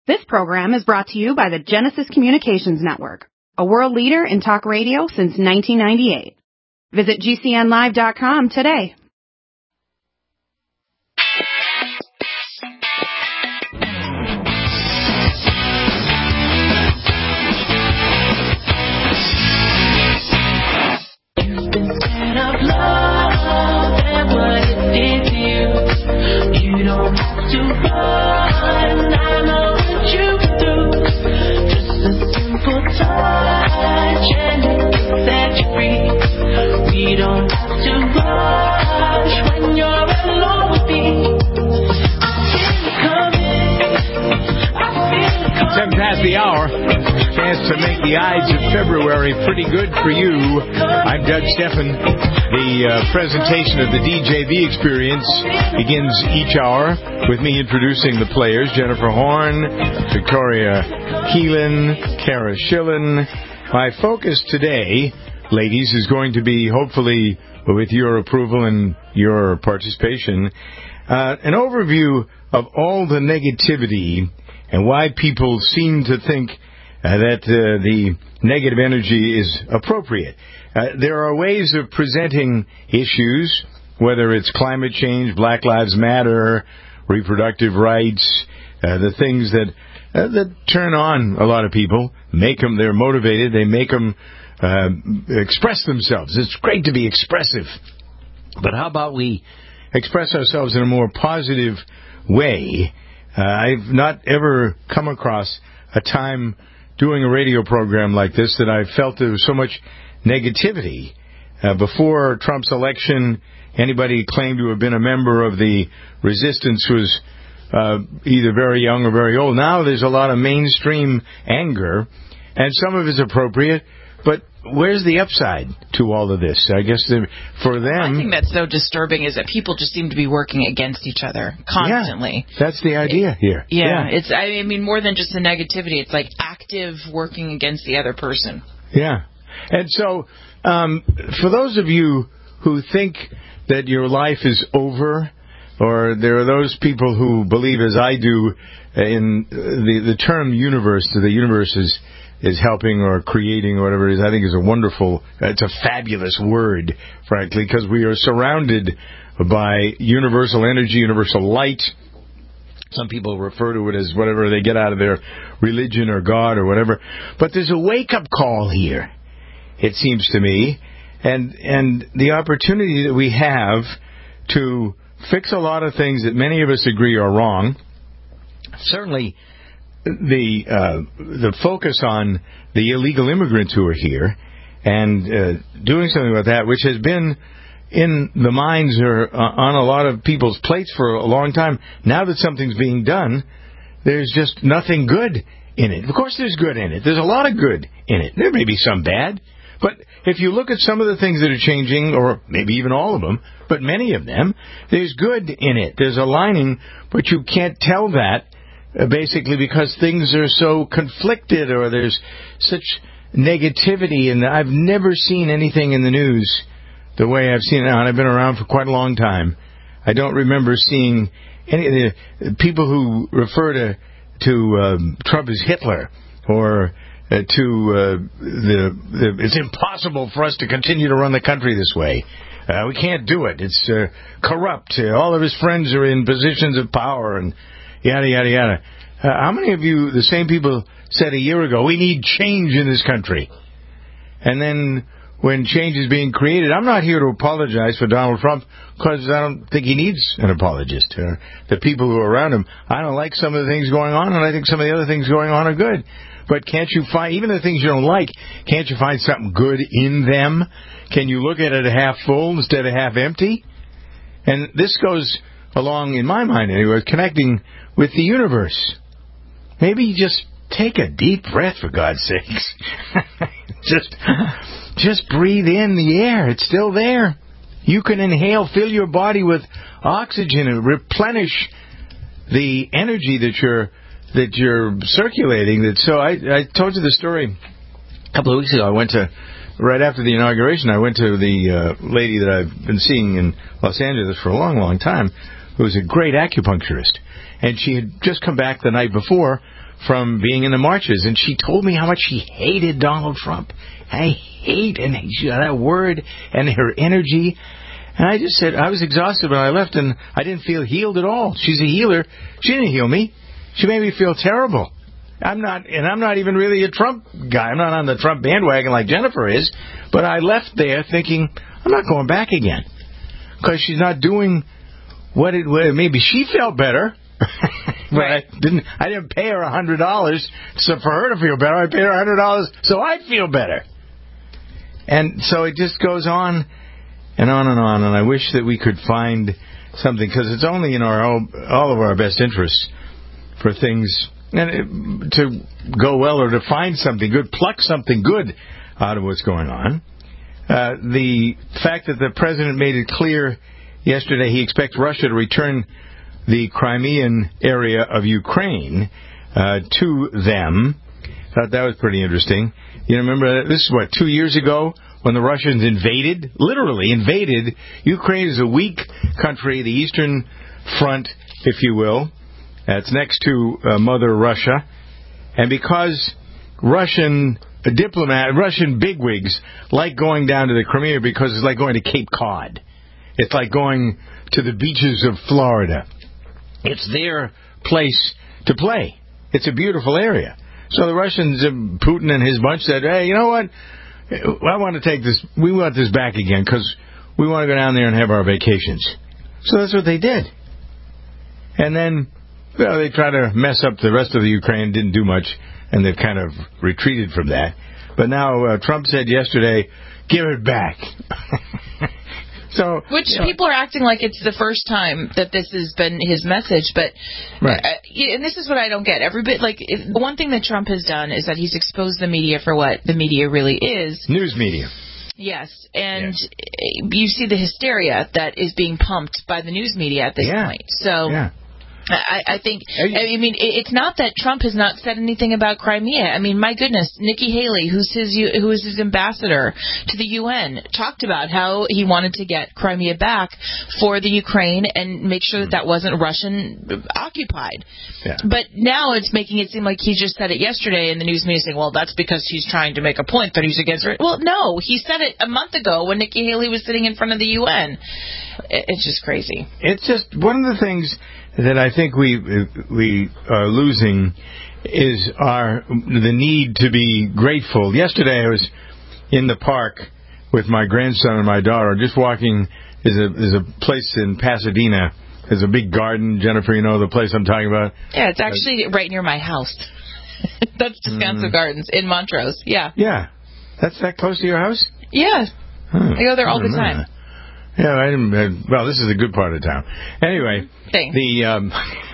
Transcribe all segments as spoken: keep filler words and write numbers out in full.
This program is brought to you by the Genesis Communications Network, a world leader in talk radio since nineteen ninety-eight. Visit G C N live dot com today. You don't have to run, I know what you do. Just a simple touch and it can set you free. We don't have to rush when you're alone with me. I feel it coming, I feel it coming. Seven past the hour. Chance to make the Ides of February pretty good for you. I'm Doug Steffen. The uh, presentation of the D J V experience begins each hour with me introducing the players. Jennifer Horn, Victoria Keelan, Kara Schillen. My focus today, ladies, is going to be, hopefully with your approval and your participation, uh, an overview of all the negativity and why people seem to think Uh, that uh, the negative energy is appropriate. Uh, there are ways of presenting issues, whether it's climate change, Black Lives Matter, reproductive rights, uh, the things that uh, that turn on a lot of people, make them, they're motivated, they make them uh, express themselves. It's great to be expressive. But how about we express ourselves in a more positive way? Uh, I've not ever come across a time doing a radio program like this that I felt there was so much negativity. Uh, before Trump's election, anybody claimed to have been a member of the resistance was uh, either very young or very old. Now there's a lot of mainstream anger, and some of it's appropriate, but where's the upside to all of this? I guess the, for them... I think that's so disturbing is that people just seem to be working against each other constantly. Yeah, that's the idea it, here. Yeah, yeah, it's. I mean, more than just the negativity. It's like active working against the other person. Yeah. And so, um, for those of you who think that your life is over, or there are those people who believe, as I do, in the, the term universe, the universe is... is helping or creating or whatever it is, I think is a wonderful, it's a fabulous word, frankly, because we are surrounded by universal energy, universal light. Some people refer to it as whatever they get out of their religion or God or whatever. But there's a wake-up call here, it seems to me, and and the opportunity that we have to fix a lot of things that many of us agree are wrong. Certainly, the uh, the focus on the illegal immigrants who are here and uh, doing something about that, which has been in the minds or uh, on a lot of people's plates for a long time. Now that something's being done, there's just nothing good in it. Of course there's good in it. There's a lot of good in it. There may be some bad. But if you look at some of the things that are changing, or maybe even all of them, but many of them, there's good in it. There's a lining, but you can't tell that Uh, basically because things are so conflicted or there's such negativity. And I've never seen anything in the news the way I've seen it now. And I've been around for quite a long time. I don't remember seeing any of the people who refer to, to um, Trump as Hitler or uh, to uh, the, the it's impossible for us to continue to run the country this way. Uh, we can't do it. It's uh, corrupt. Uh, all of his friends are in positions of power and yada, yada, yada. Uh, how many of you, the same people, said a year ago, we need change in this country? And then when change is being created, I'm not here to apologize for Donald Trump because I don't think he needs an apologist. Uh, the people who are around him, I don't like some of the things going on, and I think some of the other things going on are good. But can't you find, even the things you don't like, can't you find something good in them? Can you look at it half full instead of half empty? And this goes along, in my mind anyway, connecting with the universe. Maybe just take a deep breath, for God's sakes. just, just breathe in the air. It's still there. You can inhale, fill your body with oxygen and replenish the energy that you're that you're circulating. That so I, I told you the story a couple of weeks ago. I went to right after the inauguration. I went to the uh, lady that I've been seeing in Los Angeles for a long, long time, who was a great acupuncturist. And she had just come back the night before from being in the marches, and she told me how much she hated Donald Trump. I hate and that word and her energy. And I just said, I was exhausted when I left, and I didn't feel healed at all. She's a healer. She didn't heal me. She made me feel terrible. I'm not, and I'm not even really a Trump guy. I'm not on the Trump bandwagon like Jennifer is. But I left there thinking, I'm not going back again. Because she's not doing what it was. Maybe she felt better. But right. I didn't I didn't pay her one hundred dollars so for her to feel better. I paid her one hundred dollars so I'd feel better. And so it just goes on and on and on. And I wish that we could find something, because it's only in our all, all of our best interests for things and it, to go well, or to find something good, pluck something good out of what's going on. Uh, the fact that the president made it clear yesterday he expects Russia to return the Crimean area of Ukraine uh, to them. Thought that was pretty interesting. You remember, this is what, two years ago when the Russians invaded, literally invaded. Ukraine is a weak country, the Eastern Front, if you will. It's next to uh, Mother Russia. And because Russian diplomat, Russian bigwigs like going down to the Crimea because it's like going to Cape Cod. It's like going to the beaches of Florida. It's their place to play. It's a beautiful area. So the Russians, Putin and his bunch said, hey, you know what? I want to take this, we want this back again because we want to go down there and have our vacations. So that's what they did. And then, well, they tried to mess up the rest of the Ukraine, didn't do much, and they've kind of retreated from that. But now uh, Trump said yesterday, give it back. So, Which you know, people are acting like it's the first time that this has been his message, but right. uh, and this is what I don't get. Every bit, like if, the one thing that Trump has done is that he's exposed the media for what the media really is. News media. Yes, and yes. you see the hysteria that is being pumped by the news media at this yeah. point. So. Yeah. I, I think, I mean, it's not that Trump has not said anything about Crimea. I mean, my goodness, Nikki Haley, who's his, who is his ambassador to the U N, talked about how he wanted to get Crimea back for the Ukraine and make sure that that wasn't Russian occupied. Yeah. But now it's making it seem like he just said it yesterday in the news media saying, well, that's because he's trying to make a point that he's against it. Well, no, he said it a month ago when Nikki Haley was sitting in front of the U N. It's just crazy. It's just one of the things that I think we we are losing is our the need to be grateful. Yesterday I was in the park with my grandson and my daughter, just walking. There's a, there's a place in Pasadena. There's a big garden. Jennifer, you know the place I'm talking about? Yeah, it's actually uh, right near my house. That's Descanso mm. Gardens in Montrose. Yeah. Yeah. That's that close to your house? Yeah. Huh. I go there all the time. That. Yeah, I didn't, uh, well, this is a good part of town. Anyway, Thanks. the um,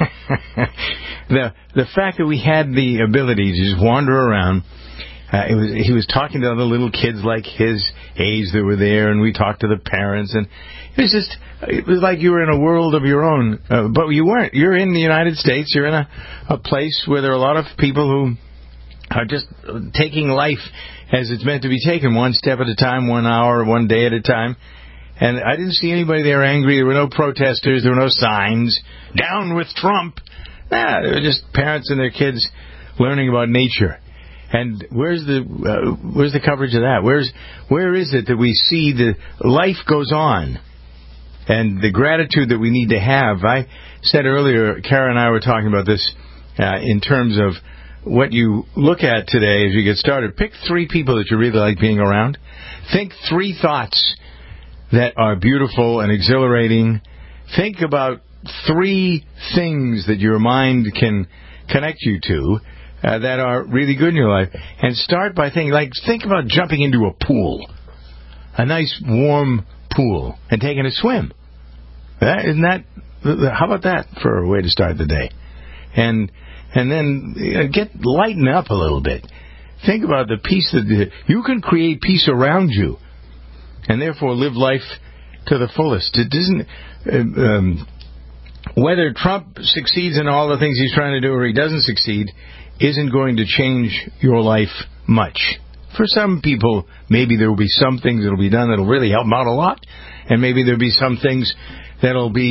the the fact that we had the ability to just wander around. Uh, it was he was talking to other little kids like his age that were there, and we talked to the parents, and it was just it was like you were in a world of your own. Uh, but you weren't. You're in the United States. You're in a a place where there are a lot of people who are just taking life as it's meant to be taken, one step at a time, one hour, one day at a time. And I didn't see anybody there angry. There were no protesters. There were no signs. Down with Trump. Nah, they were just parents and their kids learning about nature. And where's the uh, where's the coverage of that? Where's where is it that we see the life goes on, and the gratitude that we need to have? I said earlier, Kara and I were talking about this uh, in terms of what you look at today as you get started. Pick three people that you really like being around. Think three thoughts that are beautiful and exhilarating. Think about three things that your mind can connect you to uh, that are really good in your life. And start by thinking, like, think about jumping into a pool, a nice warm pool, and taking a swim. That, isn't that, how about that for a way to start the day? And and then you know, get lighten up a little bit. Think about the peace that you can create peace around you. And therefore live life to the fullest. It doesn't. Uh, um, whether Trump succeeds in all the things he's trying to do or he doesn't succeed isn't going to change your life much. For some people, maybe there will be some things that will be done that will really help them out a lot, and maybe there will be some things that will be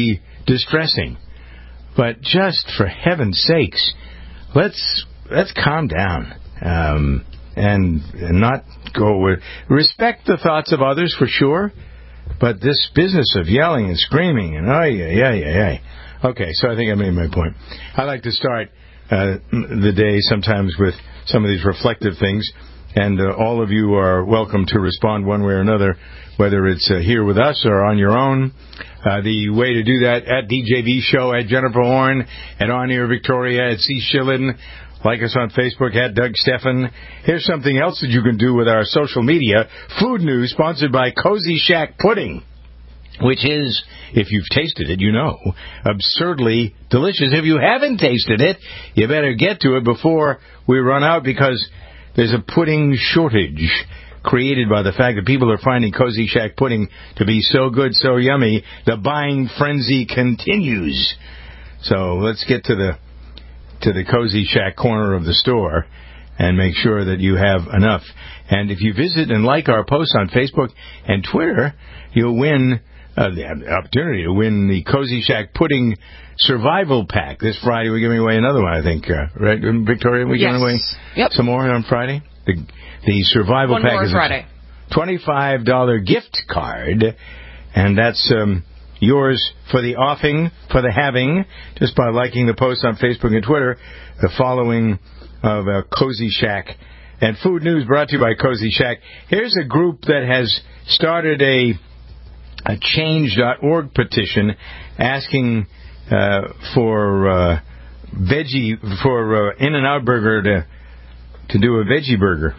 distressing. But just for heaven's sakes, let's let's calm down um, and, and not go with... Respect the thoughts of others, for sure, but this business of yelling and screaming and oh, yeah, yeah, yeah, yeah. Okay, so I think I made my point. I like to start uh, the day sometimes with some of these reflective things, and uh, all of you are welcome to respond one way or another, whether it's uh, here with us or on your own. Uh, the way to do that, at D J V Show, at Jennifer Horn, at On Air Victoria, at C. Schillen. Like us on Facebook, at Doug Steffen. Here's something else that you can do with our social media. Food news sponsored by Cozy Shack Pudding, which is, if you've tasted it, you know, absurdly delicious. If you haven't tasted it, you better get to it before we run out, because there's a pudding shortage created by the fact that people are finding Cozy Shack Pudding to be so good, so yummy. The buying frenzy continues. So let's get to the to the Cozy Shack corner of the store and make sure that you have enough. And if you visit and like our posts on Facebook and Twitter, you'll win uh, the opportunity to win the Cozy Shack Pudding Survival Pack. This Friday we're giving away another one, I think. Uh, right, Victoria? We're yes. giving away yep. some more on Friday? The, the Survival one Pack more is Friday. a twenty-five dollars gift card, and that's... Um, yours for the offing, for the having, just by liking the post on Facebook and Twitter, the following of uh, Cozy Shack. And food news brought to you by Cozy Shack. Here's a group that has started a a change dot org petition asking uh, for uh, veggie, for uh, In-N-Out Burger to to do a veggie burger.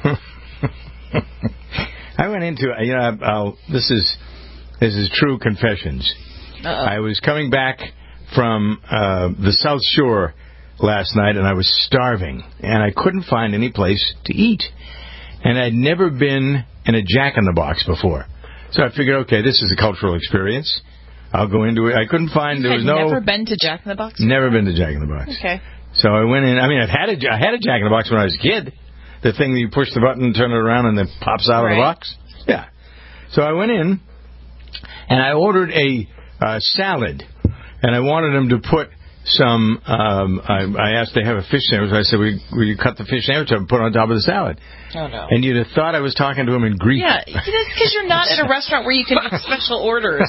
I went into, you know, I'll, this is this is true confessions. Uh-oh. I was coming back from uh, the South Shore last night, and I was starving, and I couldn't find any place to eat. And I'd never been in a Jack-in-the-Box before. So I figured, okay, this is a cultural experience. I'll go into it. I couldn't find, you there was no... never been to Jack-in-the-Box? Never been to Jack-in-the-Box. Okay. So I went in. I mean, I've had a, I had a Jack-in-the-Box when I was a kid. The thing that you push the button, turn it around, and it pops out right. of the box. Yeah. So I went in, and I ordered a... Uh, salad, and I wanted them to put some. Um, I, I asked to have a fish sandwich. I said, "Will you, will you cut the fish sandwich up and put it on top of the salad?" Oh no! And you'd have thought I was talking to him in Greek. Yeah, that's because you're not at a restaurant where you can make special orders.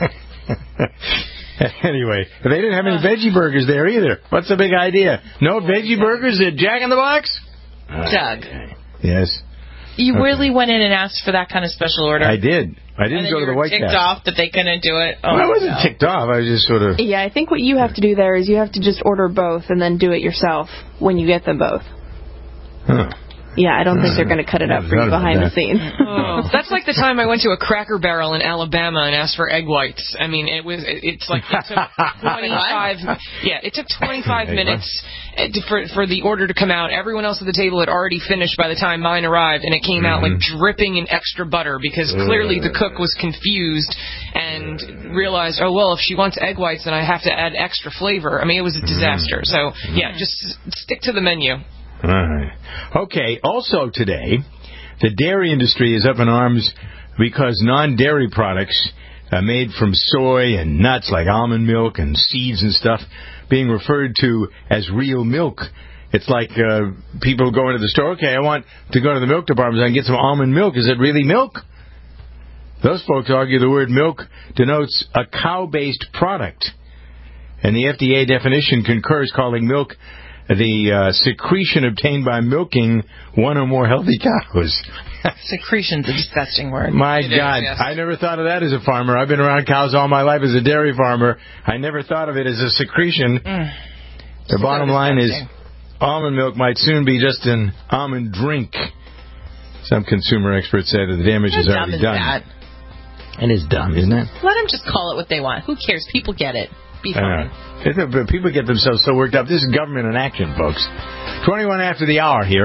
Anyway, they didn't have any veggie burgers there either. What's the big idea? No oh, veggie God. burgers at Jack in the Box? Doug. Okay. Yes. You okay. really went in and asked for that kind of special order? I did. I didn't go to the White Castle. ticked off that they couldn't do it? Oh, well, I wasn't no. ticked off. I was just sort of... Yeah, I think what you have to do there is you have to just order both and then do it yourself when you get them both. Huh. Yeah, I don't think they're going to cut it up for you behind the scenes. Oh, that's like the time I went to a Cracker Barrel in Alabama and asked for egg whites. I mean, it was it's like it took twenty-five. Yeah, it took twenty-five minutes for for the order to come out. Everyone else at the table had already finished by the time mine arrived, and it came out like dripping in extra butter because clearly the cook was confused and realized, oh well, if she wants egg whites, then I have to add extra flavor. I mean, it was a disaster. So yeah, just stick to the menu. All right. Okay, also today, the dairy industry is up in arms because non-dairy products uh, made from soy and nuts like almond milk and seeds and stuff being referred to as real milk. It's like uh, people go into the store, okay, I want to go to the milk department so I can get some almond milk. Is it really milk? Those folks argue the word milk denotes a cow-based product. And the F D A definition concurs, calling milk the uh, secretion obtained by milking one or more healthy cows. Secretion's a disgusting word. My it God, is, yes. I never thought of that as a farmer. I've been around cows all my life as a dairy farmer. I never thought of it as a secretion. Mm. The so bottom line is almond milk might soon be just an almond drink. Some consumer experts say that the damage How is already is done. That? It is dumb, isn't it? Let them just call it what they want. Who cares? People get it. Be fine. But people get themselves so worked up. This is government in action, folks. twenty-one after the hour here.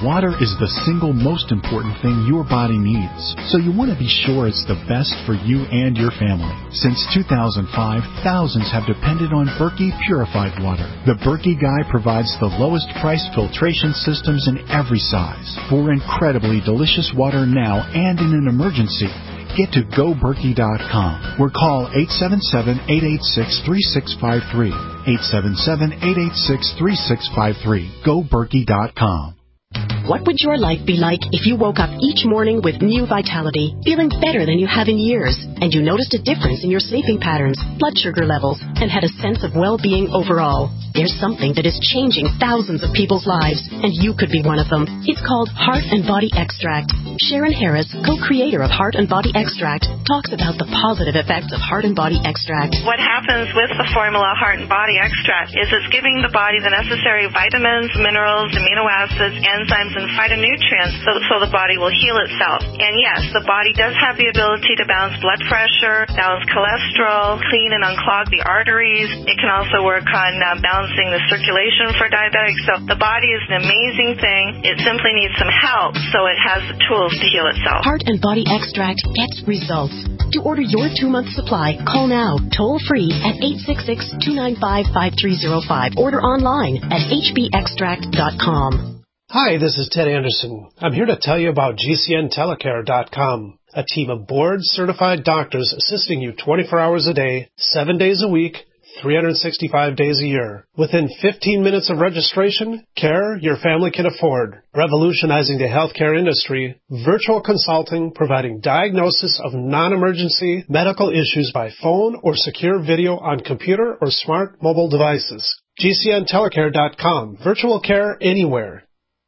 water is the single most important thing your body needs, so you want to be sure it's the best for you and your family. Since two thousand five, thousands have depended on Berkey purified water. The Berkey Guy provides the lowest price filtration systems in every size for incredibly delicious water now and in an emergency. Get to go berkey dot com or call eight seven seven, eight eight six, three six five three. eight seven seven, eight eight six, three six five three. go berkey dot com. What would your life be like if you woke up each morning with new vitality, feeling better than you have in years, and you noticed a difference in your sleeping patterns, blood sugar levels, and had a sense of well-being overall? There's something that is changing thousands of people's lives, and you could be one of them. It's called Heart and Body Extract. Sharon Harris, co-creator of Heart and Body Extract, talks about the positive effects of Heart and Body Extract. What happens with the formula Heart and Body Extract is it's giving the body the necessary vitamins, minerals, amino acids, enzymes, and phytonutrients so, so the body will heal itself. And yes, the body does have the ability to balance blood pressure, balance cholesterol, clean and unclog the arteries. It can also work on uh, balancing the circulation for diabetics. So the body is an amazing thing. It simply needs some help so it has the tools to heal itself. Heart and Body Extract gets results. To order your two-month supply, call now, toll-free at eight six six, two nine five, five three zero five. Order online at h b extract dot com. Hi, this is Ted Anderson. I'm here to tell you about G C N telecare dot com, a team of board-certified doctors assisting you twenty-four hours a day, seven days a week, three hundred sixty-five days a year. Within fifteen minutes of registration, care your family can afford. Revolutionizing the healthcare industry, virtual consulting providing diagnosis of non-emergency medical issues by phone or secure video on computer or smart mobile devices. G C N telecare dot com. Virtual care anywhere.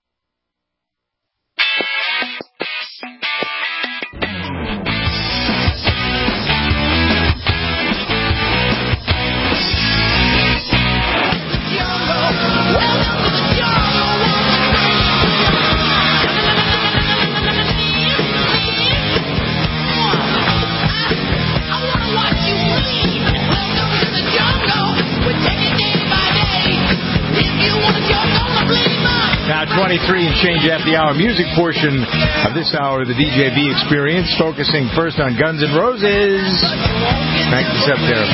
Now twenty-three and change after the hour music portion of this hour of the D J V experience, focusing first on Guns N' Roses. Crank this up there.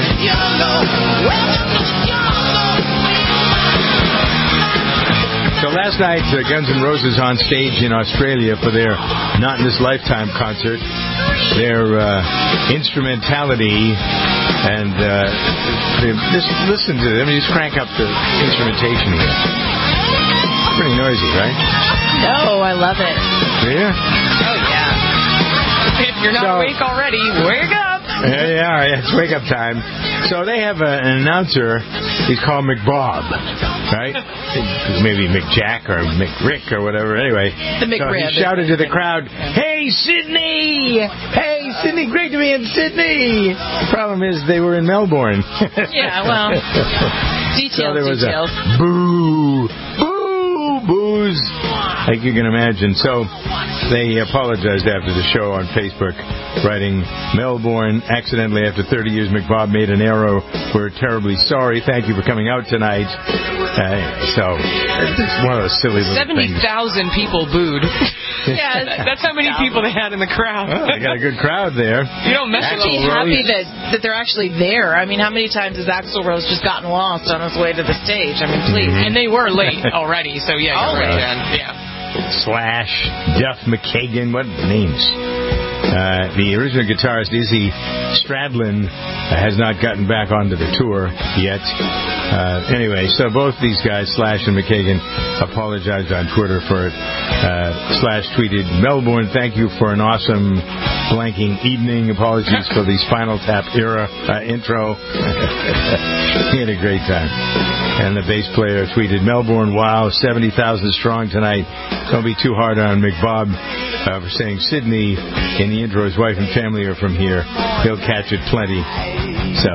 So last night, uh, Guns N' Roses on stage in Australia for their Not in This Lifetime concert. Their uh, instrumentality and uh, they, just listen to them. Just crank up the instrumentation here. Pretty noisy, right? No, I love it. Yeah? Oh, yeah. If you're not So- awake already, wake up. Yeah, yeah, yeah, it's wake up time. So they have a, an announcer. He's called McBob, right? Maybe McJack or McRick or whatever. Anyway, The so McRib. he shouted to the crowd, "Hey, Sydney! Hey, Sydney! Great to be in Sydney!" The problem is they were in Melbourne. Yeah, well, details, so there was details. a boo, boo, boos, like you can imagine. So they apologized after the show on Facebook, writing, "Melbourne, accidentally after thirty years, McBob made an arrow. We're terribly sorry. Thank you for coming out tonight." Uh, so it's one of those silly little seventy things. thousand people booed. Yeah, That's how many people they had in the crowd. Well, they got a good crowd there. You don't mess with Be those. happy that, that they're actually there. I mean, how many times has Axl Rose just gotten lost on his way to the stage? I mean, please. Mm-hmm. And they were late already, so yeah, you're Always. right, Jen. Yeah. Slash, Duff McKagan, what names? Uh, the original guitarist Izzy Stradlin uh, has not gotten back onto the tour yet. Uh, anyway, so both these guys, Slash and McKagan, apologized on Twitter for it. Uh, Slash tweeted, "Melbourne, thank you for an awesome blanking evening. Apologies for the Spinal Tap era uh, intro." He had a great time. And the bass player tweeted, "Melbourne, wow, seventy thousand strong tonight. Don't be too hard on McBob uh, for saying Sydney in the intro. His wife and family are from here. He'll catch it plenty." So,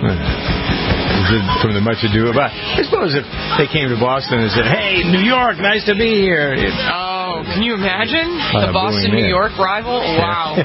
uh, from the Much Ado About. I suppose if they came to Boston and said, "Hey, New York, nice to be here." It, Oh, can you imagine? Uh, The Boston-New booing York rival? Wow.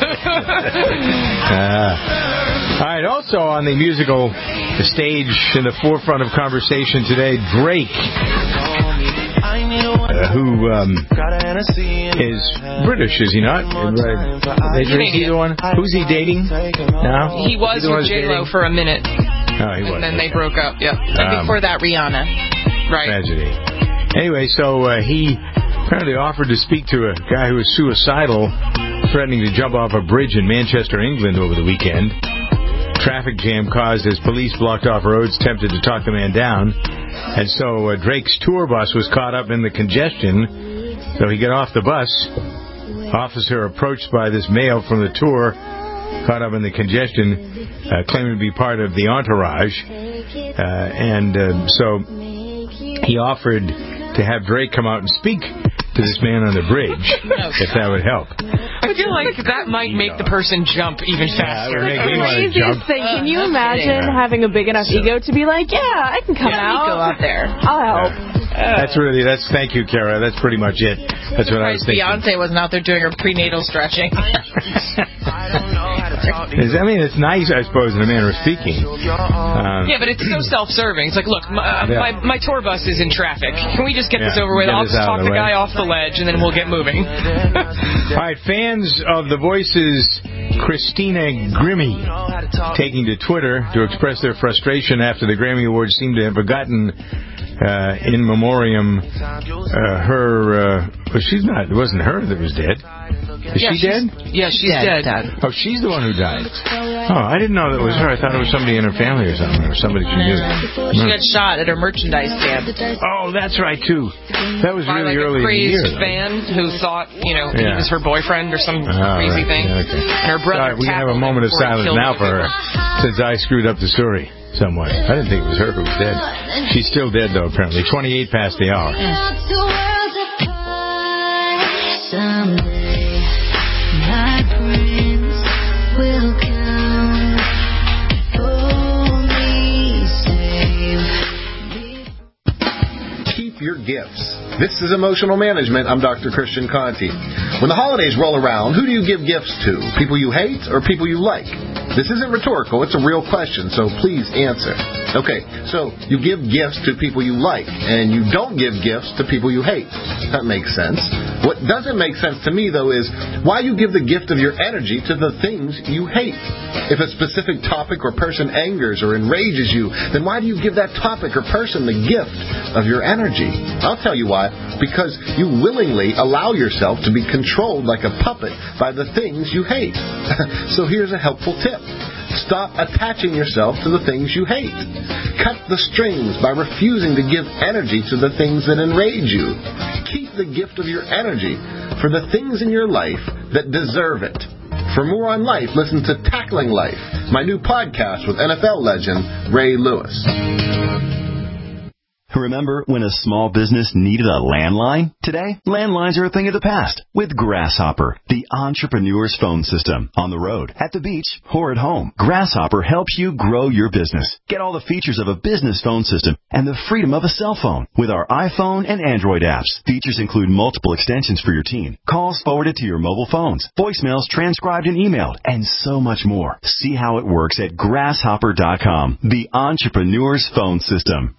uh, all right, also on the musical stage in the forefront of conversation today, Drake. I need a one uh, who um, is British, is he not? Right. Is he the one? Who's he dating now? He was with J-Lo for a minute. Oh, he was. And then they broke up, yep. And Um, before that, Rihanna. Right. Tragedy. Anyway, so uh, he apparently offered to speak to a guy who was suicidal, threatening to jump off a bridge in Manchester, England over the weekend. Traffic jam caused as police blocked off roads, attempted to talk the man down. And so uh, Drake's tour bus was caught up in the congestion. So he got off the bus. Officer approached by this male from the tour, caught up in the congestion, uh, claiming to be part of the entourage. Uh, and uh, so he offered to have Drake come out and speak to this man on the bridge, if that would help. I feel like that might make the person jump even faster. Yeah, That's the craziest thing. Can you imagine having a big enough ego to be like, yeah, I can come Yeah, out. go out there. I'll help. Uh, that's really, that's, thank you, Kara. That's pretty much it. That's what I was thinking. Beyonce wasn't out there doing her prenatal stretching. I mean, it's nice, I suppose, in a manner of speaking. Um, Yeah, but it's so self-serving. It's like, look, my, uh, Yeah. my, my tour bus is in traffic. Can we just get this Yeah, over with? get I'll this just out of talk the the way. guy off the ledge, and then we'll get moving. All right, fans of The Voice's Christina Grimmie taking to Twitter to express their frustration after the Grammy Awards seem to have forgotten uh, in memoriam uh, her. Uh, well, she's not. It wasn't her that was dead. Is Yeah, she she's- dead? Yeah, she's dead. Oh, she's the one who died. Oh, I didn't know that was her. I thought it was somebody in her family or something, or somebody she knew. She got shot at her merchandise stand. Oh, that's right too. That was By really like early a in the crazed year. fan who thought, you know, he Yeah. was her boyfriend or some Oh, crazy right. thing. Yeah, okay. And her brother Sorry, we have a tackled moment him of before he silence killed now him. for her, since I screwed up the story somewhat. I didn't think it was her who was dead. She's still dead, though, apparently. twenty-eight past the hour. Someday, my friends will come. Only save. Keep your gifts. This is Emotional Management. I'm Doctor Christian Conti. When the holidays roll around, who do you give gifts to? People you hate or people you like? This isn't rhetorical. It's a real question, so please answer. Okay, so you give gifts to people you like, and you don't give gifts to people you hate. That makes sense. What doesn't make sense to me, though, is why you give the gift of your energy to the things you hate. If a specific topic or person angers or enrages you, then why do you give that topic or person the gift of your energy? I'll tell you why. Because you willingly allow yourself to be controlled like a puppet by the things you hate. So here's a helpful tip. Stop attaching yourself to the things you hate. Cut the strings by refusing to give energy to the things that enrage you. Keep the gift of your energy for the things in your life that deserve it. For more on life, listen to Tackling Life, my new podcast with N F L legend Ray Lewis. Remember when a small business needed a landline? Today, landlines are a thing of the past with Grasshopper, the entrepreneur's phone system. On the road, at the beach, or at home, Grasshopper helps you grow your business. Get all the features of a business phone system and the freedom of a cell phone with our iPhone and Android apps. Features include multiple extensions for your team, calls forwarded to your mobile phones, voicemails transcribed and emailed, and so much more. See how it works at grasshopper dot com, the entrepreneur's phone system.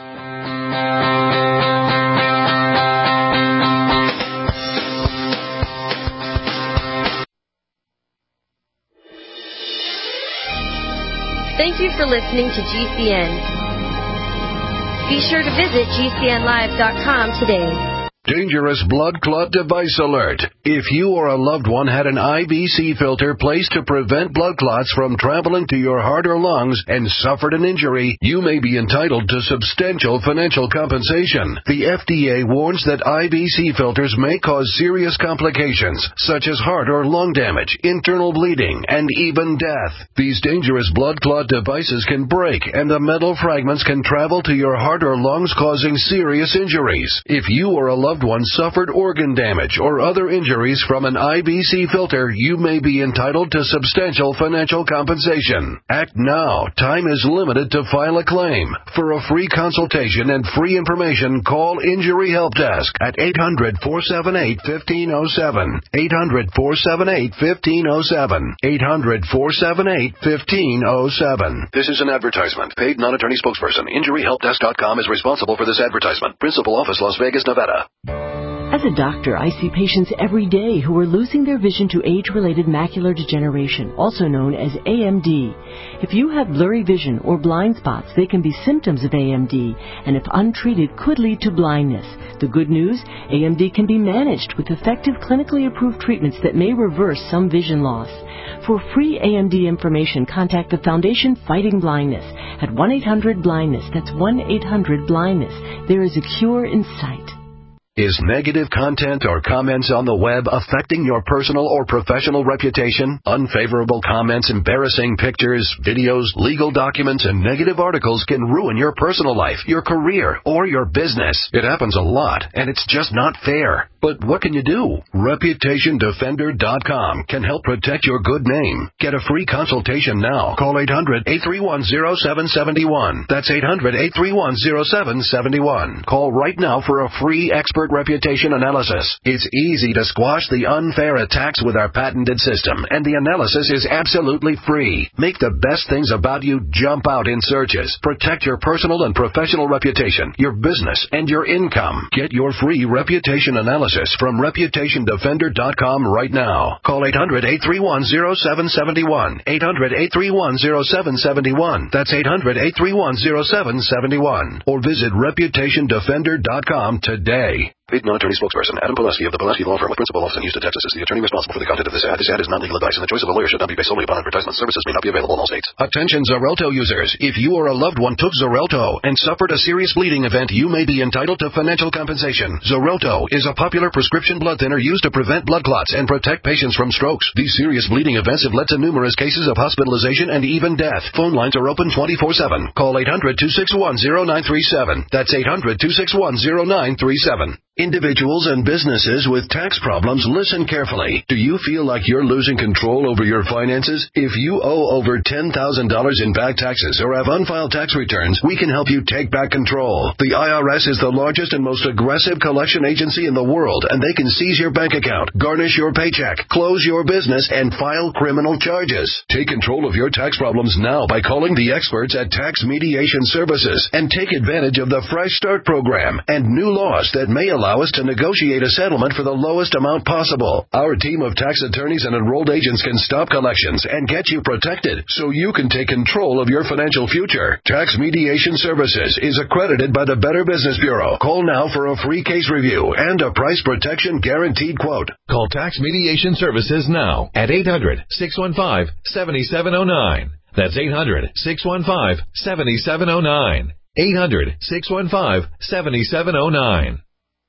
Thank you for listening to G C N. Be sure to visit G C N live dot com today. Dangerous blood clot device alert. If you or a loved one had an I B C filter placed to prevent blood clots from traveling to your heart or lungs and suffered an injury, you may be entitled to substantial financial compensation. The F D A warns that I B C filters may cause serious complications, such as heart or lung damage, internal bleeding, and even death. These dangerous blood clot devices can break, and the metal fragments can travel to your heart or lungs, causing serious injuries. If you or a loved one suffered organ damage or other injuries from an I B C filter, you may be entitled to substantial financial compensation. Act now. Time is limited to file a claim. For a free consultation and free information, call Injury Help Desk at eight hundred, four seven eight, one five zero seven. eight hundred, four seven eight, one five zero seven. eight hundred, four seven eight, one five zero seven. This is an advertisement. Paid non-attorney spokesperson. Injury Help Desk dot com is responsible for this advertisement. Principal office, Las Vegas, Nevada. As a doctor, I see patients every day who are losing their vision to age-related macular degeneration, also known as A M D. If you have blurry vision or blind spots, they can be symptoms of A M D, and if untreated, could lead to blindness. The good news, A M D can be managed with effective clinically approved treatments that may reverse some vision loss. For free A M D information, contact the Foundation Fighting Blindness at one eight hundred blindness. That's one eight hundred blindness. There is a cure in sight. Is negative content or comments on the web affecting your personal or professional reputation? Unfavorable comments, embarrassing pictures, videos, legal documents, and negative articles can ruin your personal life, your career, or your business. It happens a lot, and it's just not fair. But what can you do? Reputation Defender dot com can help protect your good name. Get a free consultation now. Call eight hundred, eight three one, zero seven seven one. That's eight hundred, eight three one, zero seven seven one. Call right now for a free expert reputation analysis. It's easy to squash the unfair attacks with our patented system, and the analysis is absolutely free. Make the best things about you jump out in searches. Protect your personal and professional reputation, your business, and your income. Get your free reputation analysis from Reputation Defender dot com right now. Call eight hundred, eight three one, zero seven seven one. eight hundred, eight three one, zero seven seven one. That's eight hundred, eight three one, zero seven seven one. Or visit Reputation Defender dot com today. Paid non-attorney spokesperson Adam Pulaski of the Pulaski Law Firm with principal office in Houston, Texas is the attorney responsible for the content of this ad. This ad is not legal advice, and the choice of a lawyer should not be based solely upon advertisement. Services may not be available in all states. Attention Xarelto users. If you or a loved one took Xarelto and suffered a serious bleeding event, you may be entitled to financial compensation. Xarelto is a popular prescription blood thinner used to prevent blood clots and protect patients from strokes. These serious bleeding events have led to numerous cases of hospitalization and even death. Phone lines are open twenty-four seven. Call eight hundred, two six one, zero nine three seven. That's eight hundred, two six one, zero nine three seven. Individuals and businesses with tax problems, listen carefully. Do you feel like you're losing control over your finances? If you owe over ten thousand dollars in back taxes or have unfiled tax returns, we can help you take back control. The I R S is the largest and most aggressive collection agency in the world, and they can seize your bank account, garnish your paycheck, close your business, and file criminal charges. Take control of your tax problems now by calling the experts at Tax Mediation Services and take advantage of the Fresh Start program and new laws that may allow us to negotiate a settlement for the lowest amount possible. Our team of tax attorneys and enrolled agents can stop collections and get you protected so you can take control of your financial future. Tax Mediation Services is accredited by the Better Business Bureau. Call now for a free case review and a price protection guaranteed quote. Call Tax Mediation Services now at eight hundred, six one five, seven seven zero nine. That's eight hundred, six one five, seven seven zero nine. eight hundred, six one five, seven seven zero nine.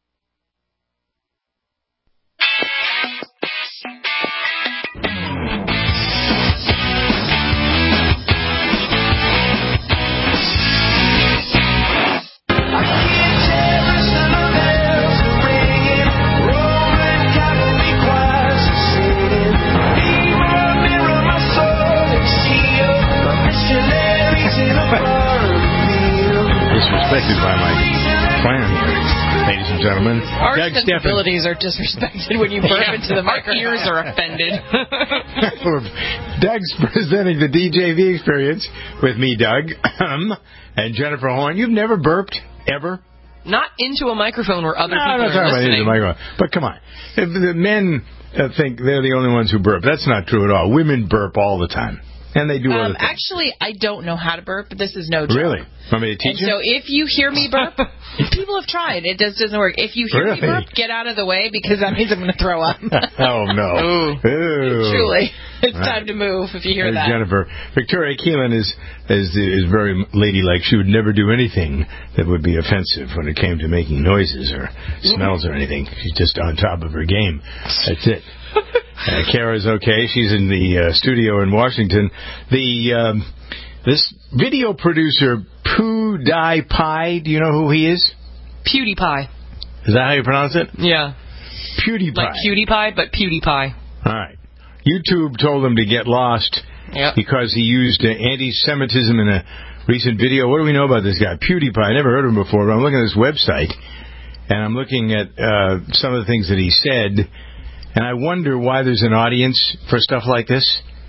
Disrespected by my plan here, ladies and gentlemen. Our Doug sensibilities are disrespected when you burp Yeah, into the our microphone. ears are offended. Doug's presenting the D J V experience with me, Doug, and Jennifer Horn. You've never burped, ever? Not into a microphone where other no, people I'm not are talking listening. about into the microphone. But come on. If the men uh, think they're the only ones who burp. That's not true at all. Women burp all the time. And they do Um, other things. actually, I don't know how to burp, but this is no joke. Really? Want me to teach and you? so if you hear me burp, people have tried. It just doesn't work. If you hear Really? me burp, get out of the way because that means I'm going to throw up. Oh, no. Ooh. Ooh. Truly. It's Right. time to move if you hear Hey, that. Jennifer, Victoria Keelan is, is is very ladylike. She would never do anything that would be offensive when it came to making noises or smells or anything. She's just on top of her game. That's it. Uh, Kara's okay. She's in the uh, studio in Washington. The um, this video producer PewDiePie. Do you know who he is? PewDiePie. Is that how you pronounce it? Yeah. PewDiePie. Like PewDiePie, but PewDiePie. All right. YouTube told him to get lost Yep. because he used uh, anti-Semitism in a recent video. What do we know about this guy? PewDiePie. I never heard of him before, but I'm looking at his website, and I'm looking at uh, some of the things that he said, and I wonder why there's an audience for stuff like this.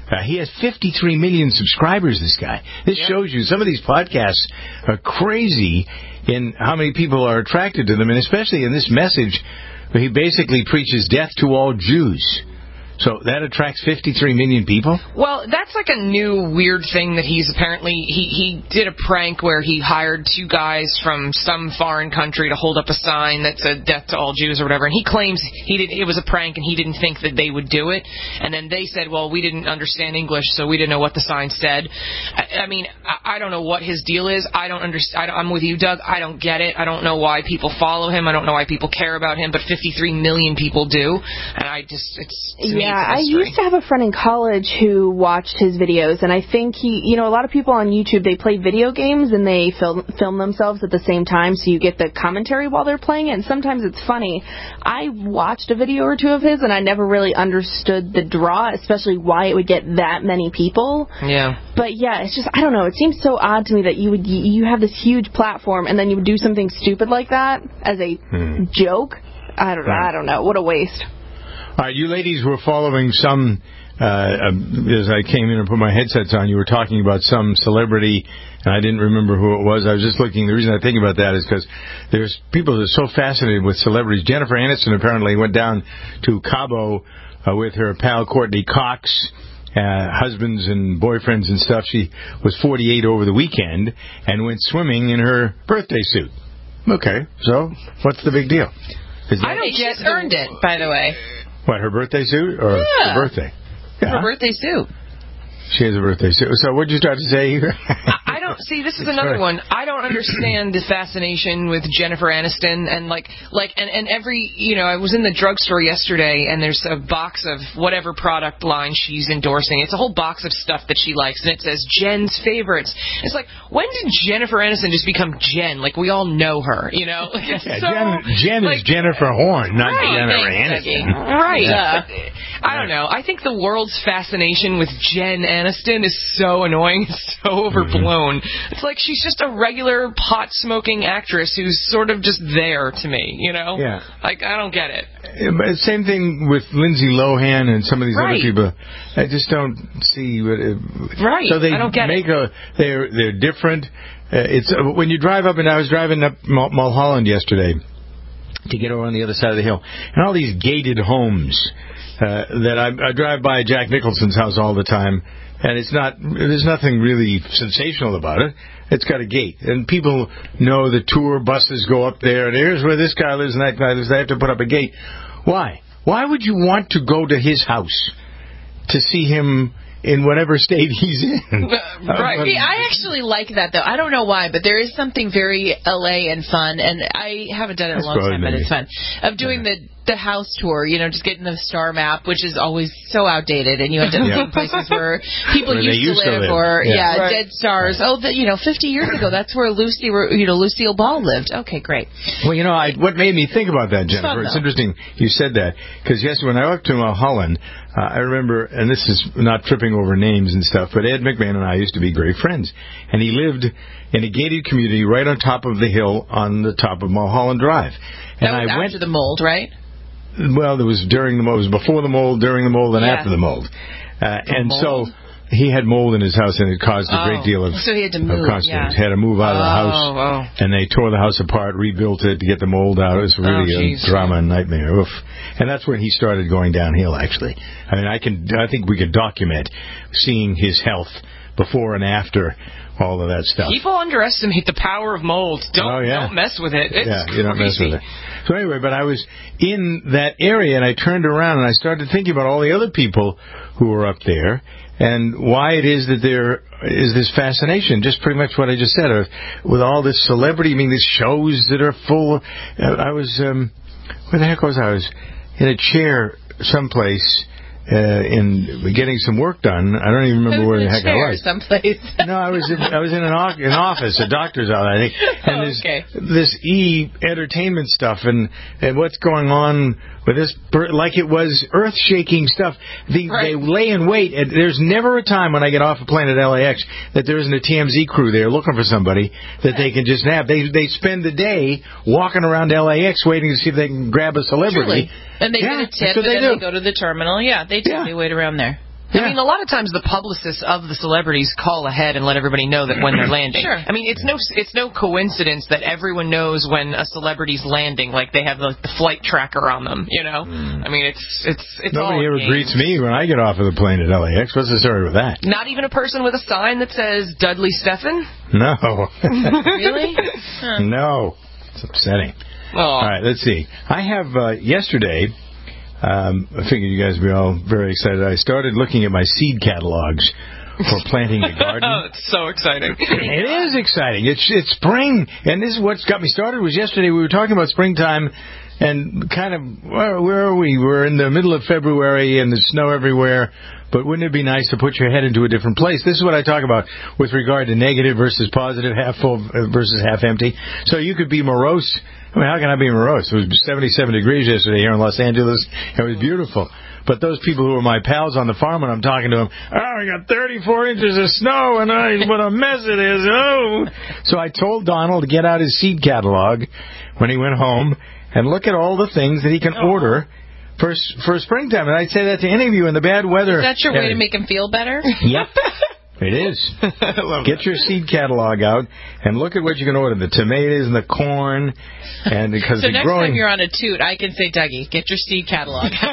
Uh, he has fifty-three million subscribers, this guy. This yeah. shows you some of these podcasts are crazy in how many people are attracted to them, and especially in this message where he basically preaches death to all Jews. So that attracts fifty-three million people? Well, that's like a new weird thing that he's apparently... He, he did a prank where he hired two guys from some foreign country to hold up a sign that said death to all Jews or whatever, and he claims he did, it was a prank and he didn't think that they would do it. And then they said, well, we didn't understand English, so we didn't know what the sign said. I, I mean, I, I don't know what his deal is. I don't understand. I'm with you, Doug. I don't get it. I don't know why people follow him. I don't know why people care about him, but fifty-three million people do. And I just... it's to me, Yeah, I used to have a friend in college who watched his videos, and I think he, you know, a lot of people on YouTube, they play video games and they film, film themselves at the same time, so you get the commentary while they're playing it, and sometimes it's funny. I watched a video or two of his, and I never really understood the draw, especially why it would get that many people. Yeah. But yeah, it's just, I don't know, it seems so odd to me that you would, you have this huge platform, and then you would do something stupid like that as a hmm. joke. I don't know, I don't know, what a waste. All right, you ladies were following some, uh, as I came in and put my headsets on, you were talking about some celebrity, and I didn't remember who it was. I was just looking. The reason I think about that is because there's people that are so fascinated with celebrities. Jennifer Aniston apparently went down to Cabo uh, with her pal Courtney Cox, uh, husbands and boyfriends and stuff. She was forty-eight over the weekend and went swimming in her birthday suit. Okay, so what's the big deal? Is that I don't get earned it, by the way. What, her birthday suit or yeah. her birthday? Yeah. Her birthday suit. She has a birthday suit. So what did you start to say here? I don't see. This is another one. I don't understand the fascination with Jennifer Aniston and like like and, and every you know I was in the drugstore yesterday and there's a box of whatever product line she's endorsing. It's a whole box of stuff that she likes and it says Jen's favorites. It's like when did Jennifer Aniston just become Jen? Like we all know her, you know. Like, yeah, so, Jen, Jen like, is Jennifer Horn, not right, Jennifer Aniston. Right. Yeah. I don't know. I think the world's fascination with Jen Aniston is so annoying, it's so overblown. Mm-hmm. It's like she's just a regular pot-smoking actress who's sort of just there to me, you know? Yeah. Like, I don't get it. But same thing with Lindsay Lohan and some of these right. other people. I just don't see what it, right. So they I don't get make it. a they're they're different. Uh, it's uh, when you drive up, and I was driving up Mul- Mulholland yesterday to get over on the other side of the hill, and all these gated homes uh, that I, I drive by Jack Nicholson's house all the time. And it's not, there's nothing really sensational about it. It's got a gate. And people know the tour buses go up there, and here's where this guy lives and that guy lives. They have to put up a gate. Why? Why would you want to go to his house to see him in whatever state he's in? Right. See, I actually like that, though. I don't know why, but there is something very L A and fun, and I haven't done it in a long time, but it's fun, of doing the the house tour, you know, just getting the star map, which is always so outdated, and you end up yeah. seeing places where people where used, used to, live, to live, or yeah, yeah right. dead stars. Oh, the, you know, fifty years ago, that's where Lucy, you know, Lucille Ball lived. Okay, great. Well, you know, I, what made me think about that, Jennifer? Fun, it's interesting you said that because yes, when I went to Mulholland, uh, I remember, and this is not tripping over names and stuff, but Ed McMahon and I used to be great friends, and he lived in a gated community right on top of the hill on the top of Mulholland Drive. And that was I after went, the mold, right? Well, there was during the mold. It was before the mold, during the mold, and yeah. after the mold. Uh, the and mold? so he had mold in his house, and it caused a oh. great deal of so he had to move. Yeah. He had to move out of the house, oh, oh. and they tore the house apart, rebuilt it to get the mold out. It was really oh, a drama and nightmare. Oof. And that's when he started going downhill. Actually, I mean, I can, I think we could document seeing his health before and after all of that stuff. People underestimate the power of mold. Don't oh, yeah. don't mess with it. It's yeah, crazy. you don't mess with it. So anyway, but I was in that area, and I turned around, and I started thinking about all the other people who were up there, and why it is that there is this fascination, just pretty much what I just said, with all this celebrity, I mean, these shows that are full. Of, uh, I was, um, where the heck was I? I was in a chair someplace, Uh, in getting some work done. I don't even remember where the heck I was. Someplace. No, I was in, I was in an, o- an office, a doctor's office, I think. And oh, this, okay. this e-entertainment stuff and, and what's going on with this, like it was earth-shaking stuff. The, right. They lay in wait. And there's never a time when I get off a plane at L A X that there isn't a T M Z crew there looking for somebody that they can just nab. They they spend the day walking around L A X waiting to see if they can grab a celebrity. Truly. And they yeah, get a tip, and and they then do. they go to the terminal. Yeah, they totally yeah. wait around there. I mean, a lot of times the publicists of the celebrities call ahead and let everybody know that when they're landing. Sure. I mean, it's no it's no coincidence that everyone knows when a celebrity's landing, like they have the, the flight tracker on them. You know, mm. I mean, it's it's it's Nobody all ever games. greets me when I get off of the plane at L A X. What's the story with that? Not even a person with a sign that says Dudley Stephan? No. Really? Huh. No. It's upsetting. Oh. All right, let's see. I have uh, yesterday. Um, I figured you guys would be all very excited. I started looking at my seed catalogs for planting a garden. Oh, it's so exciting. It is exciting. It's it's spring, and this is what's got me started. Was yesterday we were talking about springtime, and kind of where, where are we? We're in the middle of February, and there's snow everywhere. But wouldn't it be nice to put your head into a different place? This is what I talk about with regard to negative versus positive, half full versus half empty. So you could be morose. I mean, how can I be morose? It was seventy-seven degrees yesterday here in Los Angeles. It was beautiful. But those people who are my pals on the farm when I'm talking to them, oh, I got thirty-four inches of snow, and I, what a mess it is. Oh. So I told Donald to get out his seed catalog when he went home and look at all the things that he can oh. order for for springtime. And I'd say that to any of you in the bad weather. Is that your way to make him feel better? Yep. It is. Get your seed catalog out and look at what you can order. The tomatoes and the corn. And because so the next growing... time you're on a toot, I can say, Dougie, get your seed catalog out.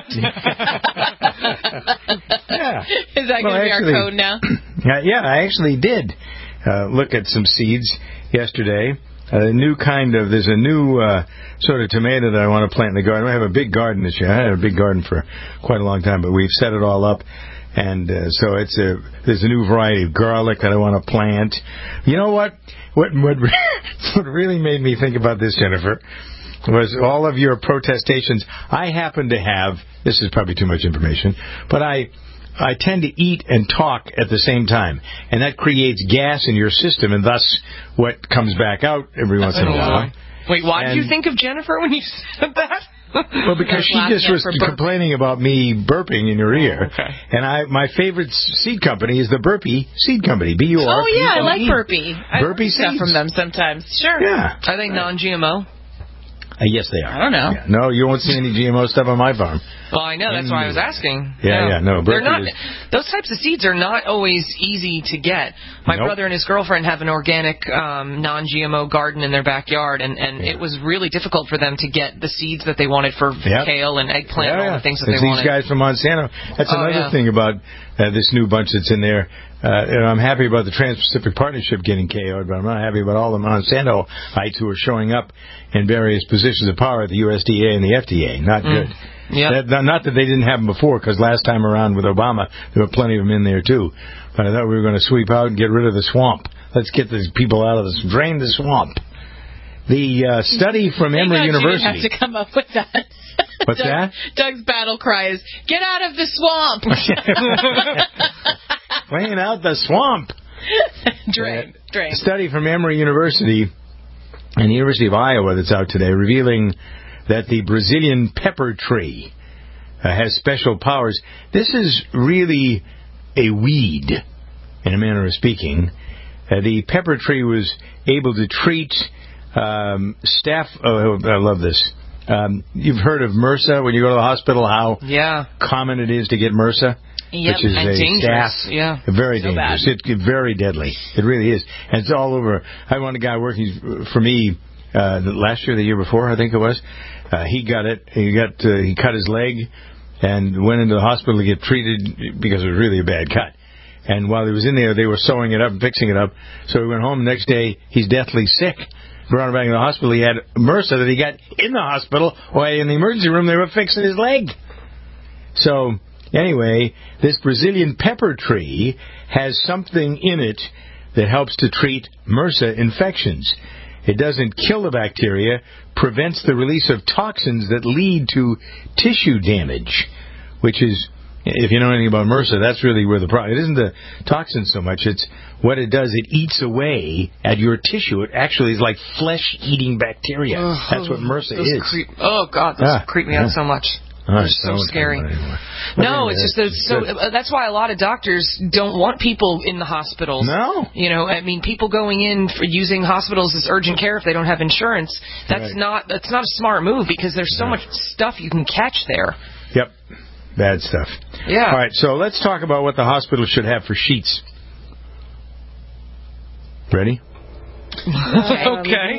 Yeah. Is that well, going to be actually, our code now? Yeah, I actually did uh, look at some seeds yesterday. A new kind of, there's a new uh, sort of tomato that I want to plant in the garden. I have a big garden this year. I had a big garden for quite a long time, but we've set it all up. And uh, so it's a there's a new variety of garlic that I want to plant. You know what? What what, what really made me think about this, Jennifer, was all of your protestations. I happen to have, this is probably too much information, but I I tend to eat and talk at the same time, and that creates gas in your system, and thus what comes back out every once in a while. Wait, why and, did you think of Jennifer when you said that? Well, because she just was complaining about me burping in your ear. Oh, okay. And I, my favorite seed company is the Burpee Seed Company. B U R P E. Oh, yeah, I like Burpee. I Burpee stuff seeds. from them sometimes. Sure. Yeah. Are they non G M O? Uh, yes, they are. I don't know. Yeah. No, you won't see any G M O stuff on my farm. Well, I know. That's why I was asking. Yeah, yeah, yeah no. They're not, is... Those types of seeds are not always easy to get. My nope. brother and his girlfriend have an organic, um, non-G M O garden in their backyard, and, and yeah. it was really difficult for them to get the seeds that they wanted for yep. kale and eggplant yeah, and all yeah. the things that it's they these wanted. These guys from Monsanto. That's oh, another yeah. thing about uh, this new bunch that's in there. Uh, and I'm happy about the Trans-Pacific Partnership getting K O'd, but I'm not happy about all the Monsantoites who are showing up in various positions of power at the U S D A and the F D A. Not good. Mm. Yeah. That, not that they didn't have them before, because last time around with Obama, there were plenty of them in there, too. But I thought we were going to sweep out and get rid of the swamp. Let's get these people out of this. Drain the swamp. The uh, study from Thank Emory God University. You didn't have to come up with that. What's Doug, that? Doug's battle cry is, get out of the swamp! Clean out the swamp. Drain. Uh, Drain. A study from Emory University and the University of Iowa that's out today revealing that the Brazilian pepper tree uh, has special powers. This is really a weed, in a manner of speaking. Uh, the pepper tree was able to treat um, staph... Oh, I love this. Um, you've heard of MRSA when you go to the hospital, how yeah. common it is to get MRSA? Yep, which is and a dangerous. staph. Yeah. Very so dangerous. It, it, very deadly. It really is. And it's all over. I had one guy working for me uh, last year, the year before, I think it was. Uh, he got it. He got. Uh, he cut his leg and went into the hospital to get treated because it was really a bad cut. And while he was in there, they were sewing it up and fixing it up. So he went home. The next day, he's deathly sick. Brought him back in the hospital. He had MRSA that he got in the hospital. While in the emergency room, they were fixing his leg. So anyway, this Brazilian pepper tree has something in it that helps to treat MRSA infections. It doesn't kill the bacteria, prevents the release of toxins that lead to tissue damage, which is, if you know anything about MRSA, that's really where the problem... It isn't the toxins so much, it's what it does. It eats away at your tissue. It actually is like flesh-eating bacteria. Oh, that's what MRSA those is. Creep, oh, God, those ah, creep me yeah. out so much. Oh, They're so scary. No, it's just that it's so. Uh, that's why a lot of doctors don't want people in the hospitals. No, you know, I mean, people going in for using hospitals as urgent care if they don't have insurance. That's right. not. That's not a smart move because there's so right. much stuff you can catch there. Yep. Bad stuff. Yeah. All right, so let's talk about what the hospital should have for sheets. Ready? Okay.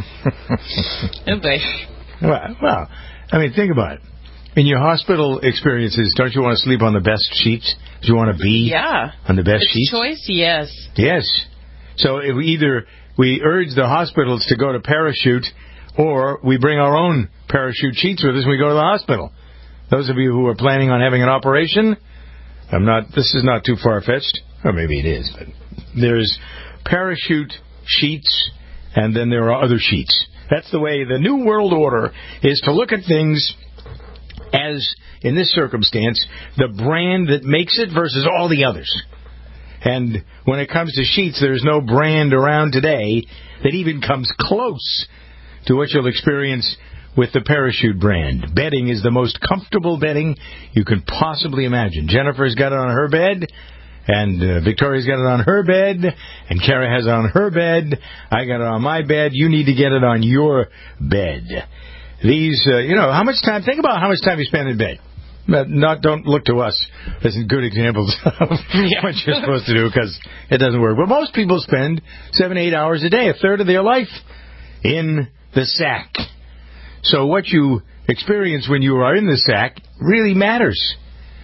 Okay. Well, well, I mean, think about it. In your hospital experiences, don't you want to sleep on the best sheets? Do you want to be Yeah. on the best It's sheets? choice, yes. Yes. So if we either we urge the hospitals to go to Parachute, or we bring our own Parachute sheets with us when we go to the hospital. Those of you who are planning on having an operation, I'm not. This is not too far-fetched, or maybe it is, but there's Parachute sheets, and then there are other sheets. That's the way the New World Order is to look at things as, in this circumstance, the brand that makes it versus all the others. And when it comes to sheets, there's no brand around today that even comes close to what you'll experience with the Parachute brand. Bedding is the most comfortable bedding you can possibly imagine. Jennifer's got it on her bed, and uh, Victoria's got it on her bed, and Kara has it on her bed. I got it on my bed. You need to get it on your bed. These, uh, you know, how much time, think about how much time you spend in bed. But not, don't look to us as good examples of Yeah. what you're supposed to do, because it doesn't work. But most people spend seven, eight hours a day, a third of their life, in the sack. So what you experience when you are in the sack really matters.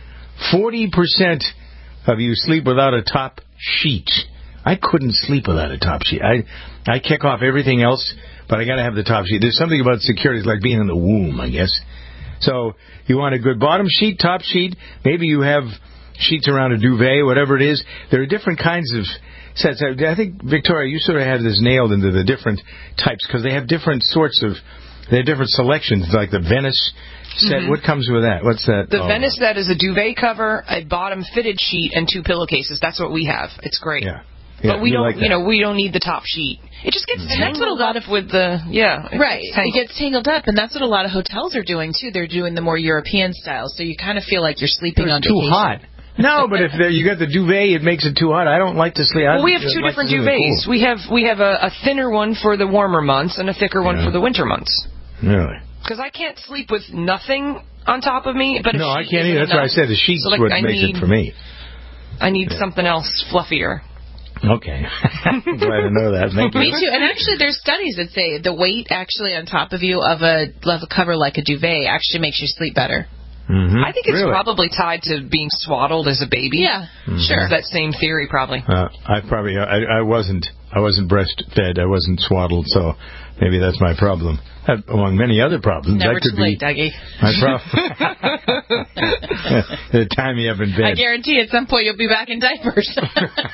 forty percent of you sleep without a top sheet. I couldn't sleep without a top sheet. I I kick off everything else, but I got to have the top sheet. There's something about security. It's like being in the womb, I guess. So you want a good bottom sheet, top sheet. Maybe you have sheets around a duvet, whatever it is. There are different kinds of sets. I think, Victoria, you sort of have this nailed into the different types, because they have different sorts of, they have different selections, like the Venice set. Mm-hmm. What comes with that? What's that? The oh. Venice set is a duvet cover, a bottom fitted sheet, and two pillowcases. That's what we have. It's great. Yeah. Yeah, but we you don't, like you know, we don't need the top sheet. It just gets Mm-hmm. tangled up with the, yeah. It Right. gets It tangled. gets tangled up, and that's what a lot of hotels are doing, too. They're doing the more European style, so you kind of feel like you're sleeping It's on too vacation. hot. No, but if there, you got the duvet, it makes it too hot. I don't like to sleep. Well, we have I two like different to sleep in the duvets. We have we have a, a thinner one for the warmer months and a thicker one Yeah. for the winter months. pool. Really? Because I can't sleep with nothing on top of me. But a No, I sheet can't isn't either. That's why I enough. said the sheets So, like, what I makes need, it for me. I need Yeah. something else fluffier. Okay. I'm glad to know that. Thank you. Me too. And actually, there's studies that say the weight actually on top of you of a of a cover like a duvet actually makes you sleep better. Mm-hmm. I think it's really? probably tied to being swaddled as a baby. Yeah, Mhm. sure. It's that same theory, probably. Uh, I probably I, I wasn't I wasn't breastfed. I wasn't swaddled, so maybe that's my problem. Uh, among many other problems, Never that could too late, be Dougie. my problem. The time you up in I bed. guarantee at some point you'll be back in diapers. Oh,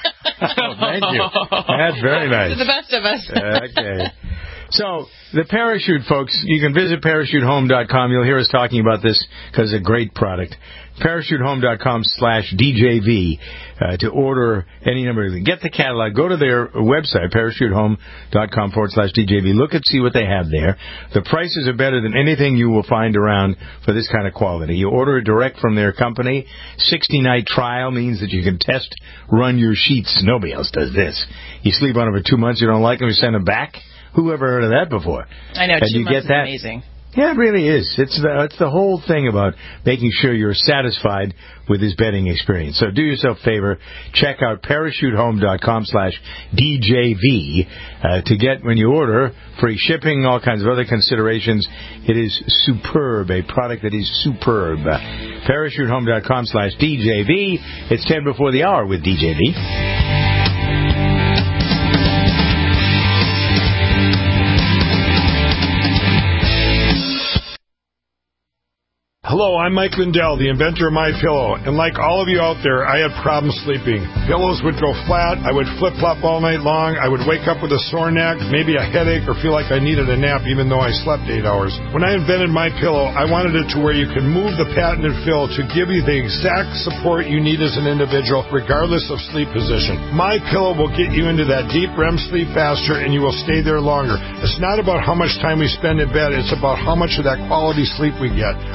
thank you. That's very nice. To the best of us. Okay. So, the Parachute, folks, you can visit parachute home dot com. You'll hear us talking about this because it's a great product. parachute home dot com slash D J V uh, to order any number of things. Get the catalog. Go to their website, parachute home dot com forward slash D J V. Look and see what they have there. The prices are better than anything you will find around for this kind of quality. You order it direct from their company. sixty-night trial means that you can test run your sheets. Nobody else does this. You sleep on them for two months, you don't like them, you send them back. Who ever heard of that before? I know, And two you months get is that? amazing. Yeah, it really is. It's the, it's the whole thing about making sure you're satisfied with this bedding experience. So do yourself a favor. Check out parachute home dot com slash D J V uh, to get, when you order, free shipping, all kinds of other considerations. It is superb, a product that is superb. Uh, parachute home dot com slash D J V. It's ten before the hour with D J V. Hello, I'm Mike Lindell, the inventor of MyPillow, and like all of you out there, I had problems sleeping. Pillows would go flat, I would flip-flop all night long, I would wake up with a sore neck, maybe a headache, or feel like I needed a nap even though I slept eight hours. When I invented MyPillow, I wanted it to where you can move the patented fill to give you the exact support you need as an individual, regardless of sleep position. MyPillow will get you into that deep R E M sleep faster, and you will stay there longer. It's not about how much time we spend in bed, it's about how much of that quality sleep we get. I do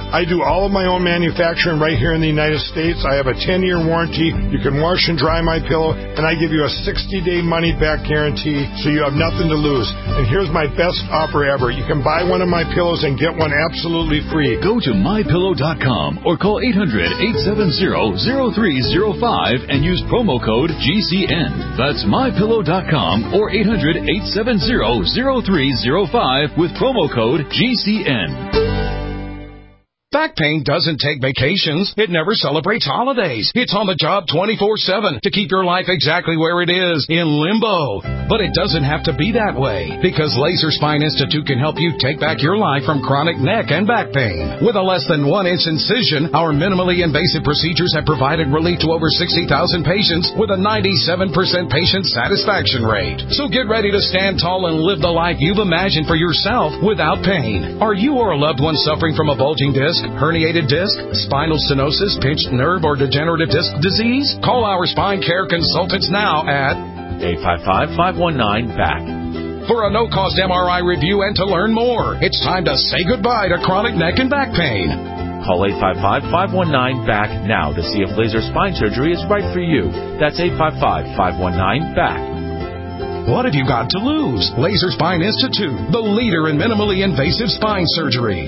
all of my own manufacturing right here in the United States. I have a ten-year warranty. You can wash and dry my pillow, and I give you a sixty-day money-back guarantee, so you have nothing to lose. And here's my best offer ever. You can buy one of my pillows and get one absolutely free. Go to my pillow dot com or call eight hundred, eight seven zero, zero three zero five and use promo code G C N. That's my pillow dot com or eight hundred, eight seven zero, zero three zero five with promo code G C N. Back pain doesn't take vacations. It never celebrates holidays. It's on the job twenty-four seven to keep your life exactly where it is, in limbo. But it doesn't have to be that way, because Laser Spine Institute can help you take back your life from chronic neck and back pain. With a less than one inch incision, our minimally invasive procedures have provided relief to over sixty thousand patients with a ninety-seven percent patient satisfaction rate. So get ready to stand tall and live the life you've imagined for yourself without pain. Are you or a loved one suffering from a bulging disc, herniated disc, spinal stenosis, pinched nerve, or degenerative disc disease? Call our spine care consultants now at eight five five, five one nine, B A C for a no-cost M R I review and to learn more. It's time to say goodbye to chronic neck and back pain. Call eight five five, five one nine, B A C now to see if laser spine surgery is right for you. That's eight five five, five one nine, B A C. What have you got to lose? Laser Spine Institute, the leader in minimally invasive spine surgery.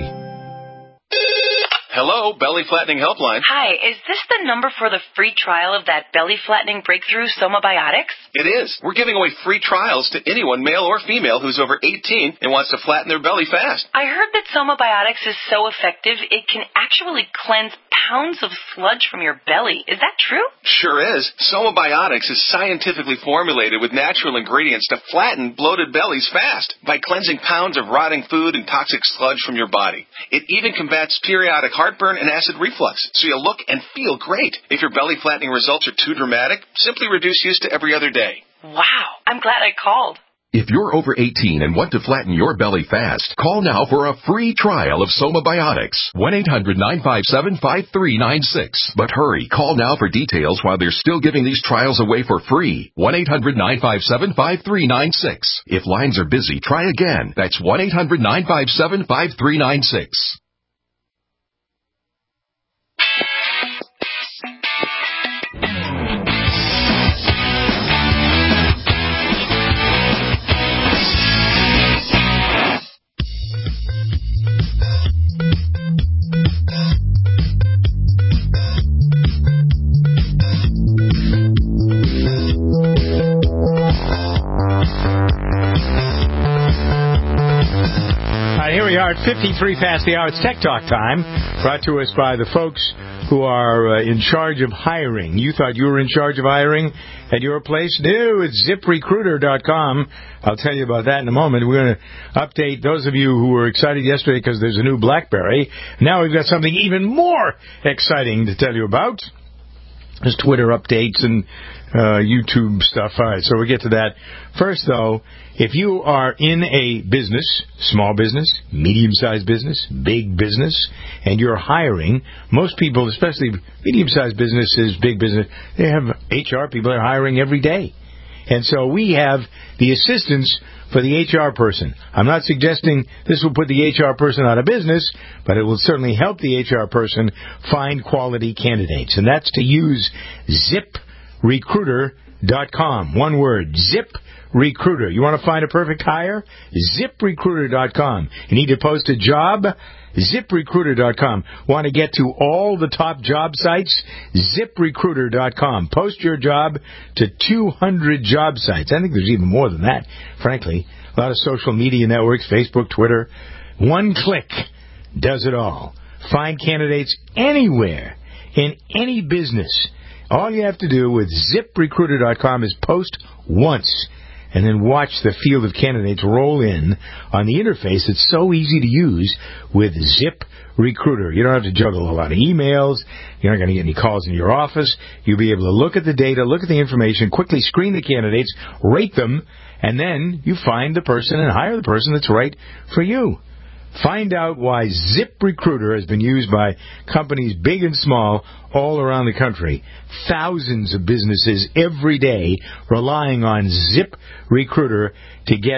Hello, Belly Flattening Helpline. Hi, is this the number for the free trial of that belly flattening breakthrough Somabiotics? It is. We're giving away free trials to anyone, male or female, who's over eighteen and wants to flatten their belly fast. I heard that Somabiotics is so effective it can actually cleanse pounds of sludge from your belly. Is that true? Sure is. Somabiotics is scientifically formulated with natural ingredients to flatten bloated bellies fast by cleansing pounds of rotting food and toxic sludge from your body. It even combats periodic heartburn and acid reflux, so you look and feel great. If your belly flattening results are too dramatic, simply reduce use to every other day. Wow, I'm glad I called. If you're over eighteen and want to flatten your belly fast, call now for a free trial of Somabiotics. one eight hundred, nine five seven, five three nine six. But hurry, call now for details while they're still giving these trials away for free. one eight hundred, nine five seven, five three nine six. If lines are busy, try again. That's one eight hundred, nine five seven, five three nine six. Here we are at fifty-three past the hour. It's Tech Talk time, brought to us by the folks who are uh, in charge of hiring. You thought you were in charge of hiring at your place? No, it's zip recruiter dot com. I'll tell you about that in a moment. We're going to update those of you who were excited yesterday because there's a new BlackBerry. Now we've got something even more exciting to tell you about. There's Twitter updates and uh, YouTube stuff. All right, so we'll get to that. First, though, if you are in a business, small business, medium-sized business, big business, and you're hiring, most people, especially medium-sized businesses, big business, they have H R people that are hiring every day. And so we have the assistance for the H R person. I'm not suggesting this will put the H R person out of business, but it will certainly help the H R person find quality candidates. And that's to use zip recruiter dot com. One word, ZipRecruiter. You want to find a perfect hire? zip recruiter dot com. You need to post a job? zip recruiter dot com. Want to get to all the top job sites? zip recruiter dot com. Post your job to two hundred job sites. I think there's even more than that, frankly. A lot of social media networks, Facebook, Twitter. One click does it all. Find candidates anywhere, in any business. All you have to do with zip recruiter dot com is post once and then watch the field of candidates roll in on the interface. It's so easy to use with ZipRecruiter. You don't have to juggle a lot of emails. You're not going to get any calls in your office. You'll be able to look at the data, look at the information, quickly screen the candidates, rate them, and then you find the person and hire the person that's right for you. Find out why ZipRecruiter has been used by companies big and small all around the country. Thousands of businesses every day relying on ZipRecruiter to get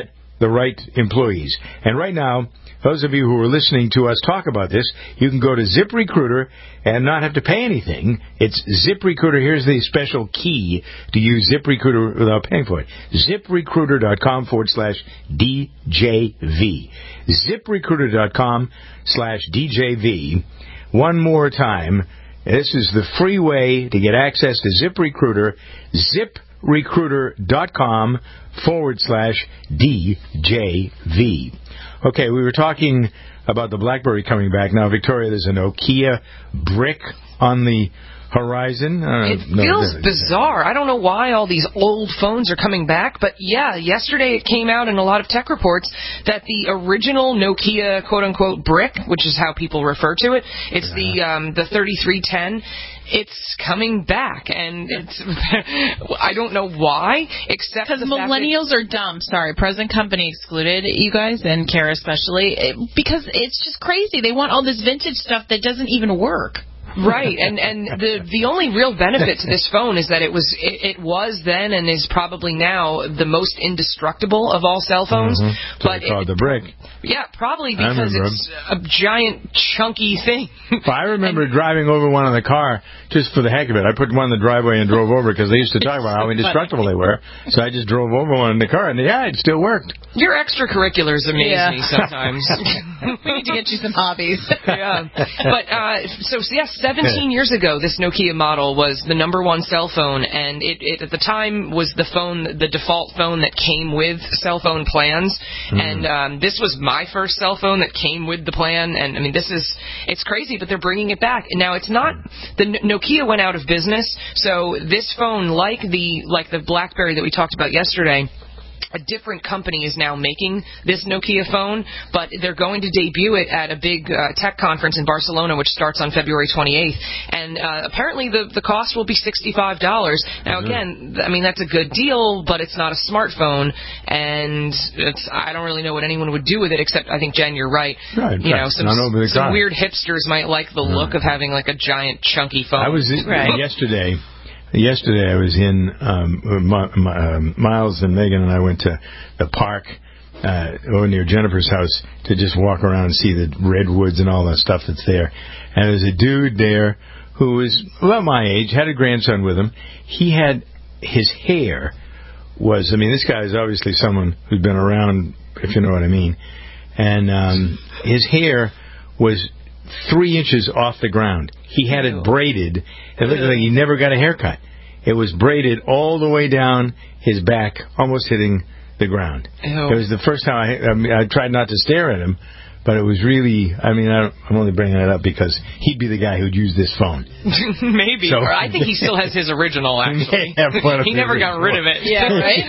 the right employees. And right now, those of you who are listening to us talk about this, you can go to ZipRecruiter and not have to pay anything. It's ZipRecruiter. Here's the special key to use ZipRecruiter without paying for it. ZipRecruiter.com forward slash DJV. ZipRecruiter.com slash DJV. One more time. This is the free way to get access to ZipRecruiter. ZipRecruiter.com forward slash DJV. Okay, we were talking about the BlackBerry coming back. Now, Victoria, there's a Nokia brick on the horizon. Uh, it feels no, bizarre. I don't know why all these old phones are coming back, but yeah, yesterday it came out in a lot of tech reports that the original Nokia quote-unquote brick, which is how people refer to it, it's yeah. the um, the thirty-three ten. It's coming back, and it's I don't know why, except because millennials are dumb. Sorry, present company excluded, you guys, and Kara especially, it, because it's just crazy. They want all this vintage stuff that doesn't even work. Right, and and the the only real benefit to this phone is that it was it, it was then and is probably now the most indestructible of all cell phones. Mm-hmm. But so called it, the brick. Yeah, probably because it's a giant chunky thing. I remember and, driving over one in the car just for the heck of it. I put one in the driveway and drove over because they used to talk about how indestructible they were. So I just drove over one in the car, and yeah, it still worked. Your extracurriculars amaze yeah. me sometimes. We need to get you some hobbies. Yeah, but uh, so yes. seventeen years ago, this Nokia model was the number one cell phone, and it, it at the time was the phone, the default phone that came with cell phone plans. Mm. And um, this was my first cell phone that came with the plan. And I mean, this is it's crazy, but they're bringing it back. And now it's not the Nokia went out of business, so this phone, like the like the BlackBerry that we talked about yesterday. A different company is now making this Nokia phone, but they're going to debut it at a big uh, tech conference in Barcelona, which starts on February twenty-eighth. And uh, apparently the, the cost will be sixty-five dollars. Now, again, I mean, that's a good deal, but it's not a smartphone, and it's I don't really know what anyone would do with it, except I think, Jen, you're right. Right. You know, some, some car. weird hipsters might like the look right. of having, like, a giant, chunky phone. I was right. yesterday... Yesterday I was in, um, my, my, um, Miles and Megan and I went to the park uh, over near Jennifer's house to just walk around and see the redwoods and all that stuff that's there. And there's a dude there who was about my age, had a grandson with him. He had, his hair was, I mean, this guy is obviously someone who's been around, if you know what I mean. And um, his hair was three inches off the ground. He had it braided. It looked like he never got a haircut. It was braided all the way down his back, almost hitting the ground. Ew. It was the first time I, I, mean, I tried not to stare at him, but it was really, I mean, I don't, I'm only bringing it up because he'd be the guy who'd use this phone. Maybe. So, or I think he still has his original, actually. He never got rid of it. Yeah, right?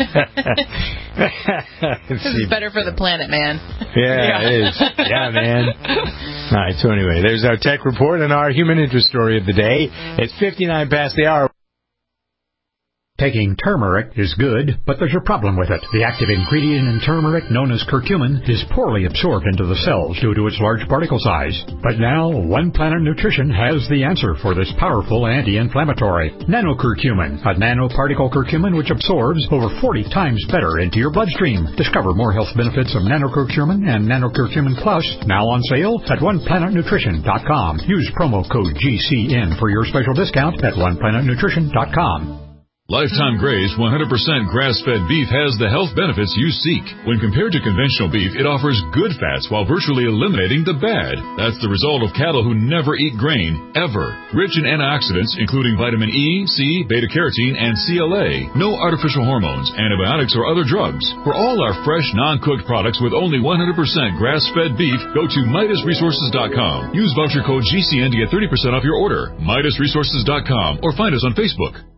This is better for the planet, man. Yeah, yeah, it is. Yeah, man. All right, so anyway, there's our tech report and our human interest story of the day. It's fifty-nine past the hour. Taking turmeric is good, but there's a problem with it. The active ingredient in turmeric, known as curcumin, is poorly absorbed into the cells due to its large particle size. But now, One Planet Nutrition has the answer for this powerful anti-inflammatory. Nanocurcumin, a nanoparticle curcumin which absorbs over forty times better into your bloodstream. Discover more health benefits of nanocurcumin and nanocurcumin plus, now on sale at one planet nutrition dot com. Use promo code G C N for your special discount at one planet nutrition dot com. Lifetime Graze one hundred percent grass-fed beef has the health benefits you seek. When compared to conventional beef, it offers good fats while virtually eliminating the bad. That's the result of cattle who never eat grain, ever. Rich in antioxidants, including vitamin E, C, beta-carotene, and C L A. No artificial hormones, antibiotics, or other drugs. For all our fresh, non-cooked products with only one hundred percent grass-fed beef, go to Midas Resources dot com. Use voucher code G C N to get thirty percent off your order. Midas Resources dot com or find us on Facebook.